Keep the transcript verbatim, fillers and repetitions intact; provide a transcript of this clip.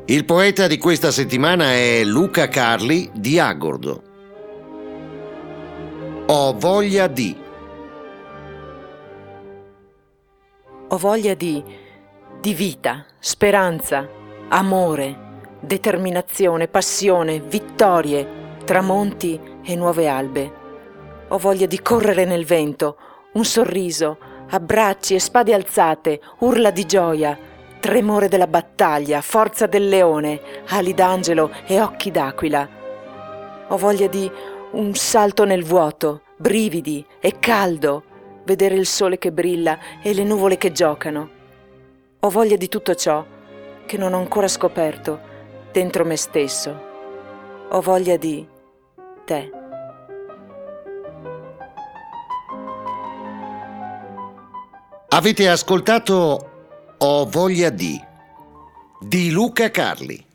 Il poeta di questa settimana è Luca Carli di Agordo. Ho voglia di. Ho voglia di, di vita, speranza, amore, determinazione, passione, vittorie, tramonti e nuove albe. Ho voglia di correre nel vento, un sorriso, abbracci e spade alzate, urla di gioia, tremore della battaglia, forza del leone, ali d'angelo e occhi d'aquila. Ho voglia di un salto nel vuoto, brividi e caldo, vedere il sole che brilla e le nuvole che giocano. Ho voglia di tutto ciò che non ho ancora scoperto dentro me stesso. Ho voglia di te. Avete ascoltato Ho voglia di di Luca Carli.